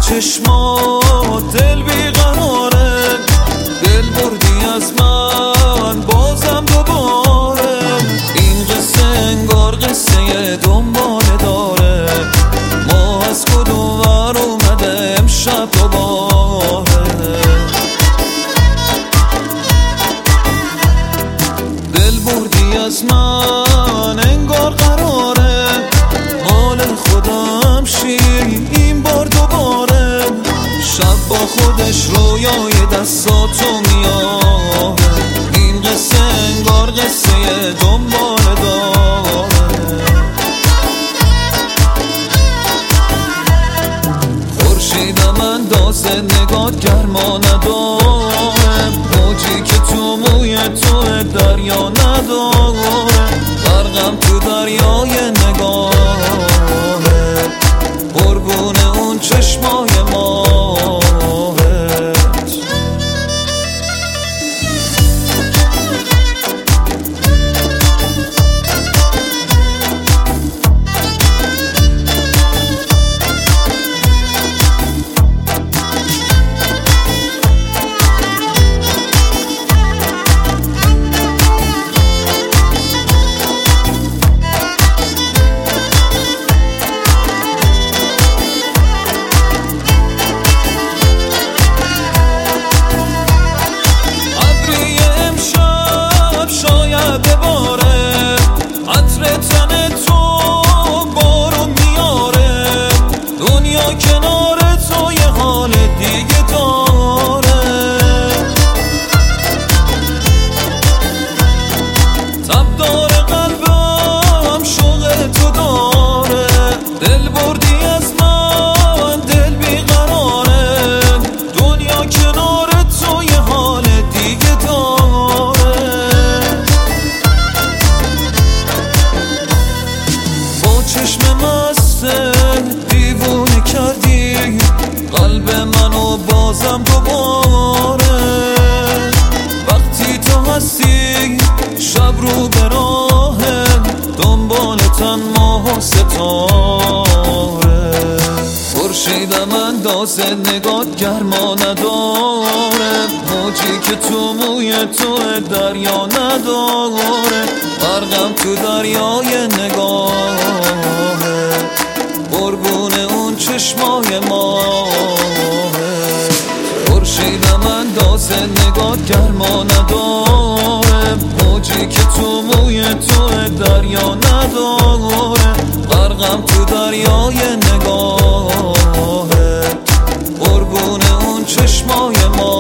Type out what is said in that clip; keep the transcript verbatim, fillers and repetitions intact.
چشمات دل بیقراره، دل بردی از من بازم دوباره. این قصه انگار قصه دنباله داره، ما از کدوم ور اومده امشب دوباره. دل بردی از من انگار قراره، مال خودم شی این بار دوباره. شب با خودش رویای دستاتو میاره، این قصه انگار قصه دنباله داره. خورشیدم اندازه نگات گرما نداره، موجی که تو موی تو دریا نداره. غرقم تو دریای نگاهه، قربون اون چشمای ماهت. کنار تو یه حال دیگه داره، تب داره قلبم شوق تو داره. دل بردی از من دل بیقراره، دنیا کنار تو یه حال دیگه داره. با چشم مسته دیوونه کردی قلب منو بازم دوباره. وقتی تو هستی شب رو به راهه، دنبالتن ماه و ستاره. خورشیدم اندازه نگات گرما نداره، موجی که تو موی تو دریا نداره. غرقم تو دریای نگاهه، قربون اون چشمای ماهه. خورشیدم اندازه نگات گرما نداره، موجی که تو موی تو دریا نداره. غرقم تو دریای نگاهه، قربون اون چشمای ماهه.